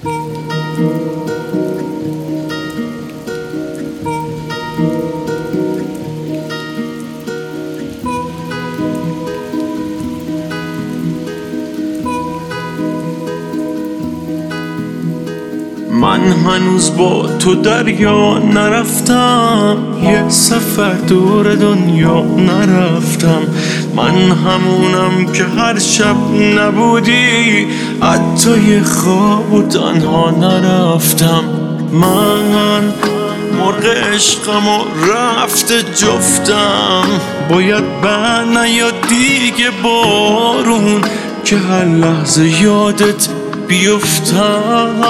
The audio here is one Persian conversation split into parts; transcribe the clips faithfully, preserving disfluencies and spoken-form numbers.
من هنوز با تو دریا نرفتم، یه سفر دور دنیا نرفتم. من همونم که هر شب نبودی حتی یه خواب و تنها نرفتم. من مرغ عشقم و رفته جفتم، باید بر نیاد دیگه بارون که هر لحظه یادت بیفتم.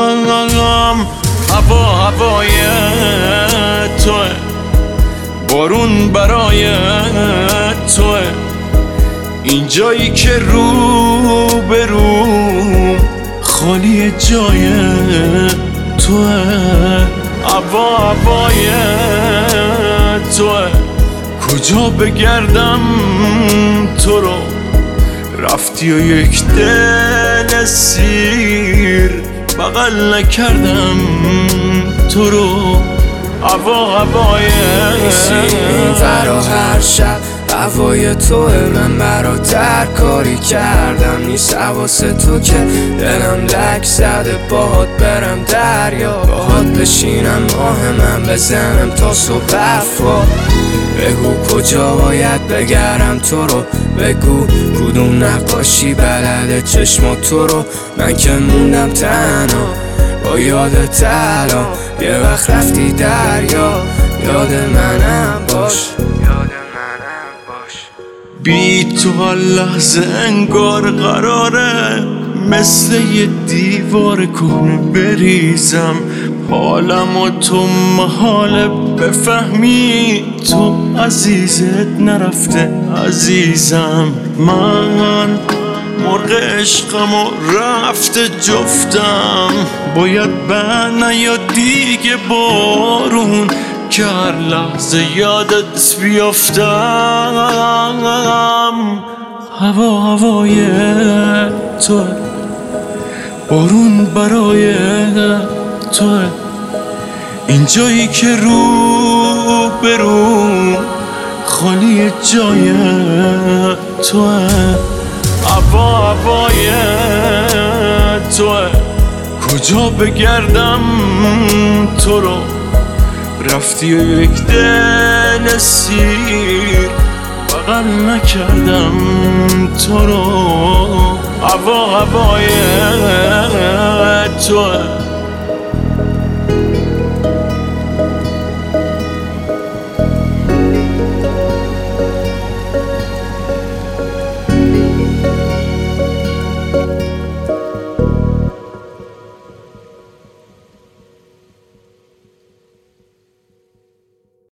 هوا هوای توه، بارون برای توه، این جایی که رو به رو خالی جای توه. هوا هوای توه، کجا بگردم تو رو، رفتی و یک دل سیر بغل نکردم تو رو. هوا هوای این فرا هر شب هوای توه، من برات هر کاری کردم نیست حواس تو که دلم لک زده باهات برم دریا، باهات بشینم ماه من بزنم تا صبح حرفا. بگو کجا باید بگردم تو رو، بگو کدوم نقاشی بلده چشم تو رو. من که موندم تنها با یادت الان، یه وقت رفتی دریا یاد منم باش. بی تو هر لحظه انگار قراره مثل یه دیوار کهنه بریزم. حالم و تو محاله بفهمی، تو عزیزت نرفته عزیزم. من مرغ عشقم و رفته جفتم، باید بر نیاد دیگه بارون که هر لحظه یادت بیافتم. هوا هوای توه، بارون برای توه، این جایی که رو به رو خالی جای توه. هوا هوای توه، کجا بگردم تو رو، رفتی و یک دل سیر بغل نکردم تو رو. هوا هوای توه.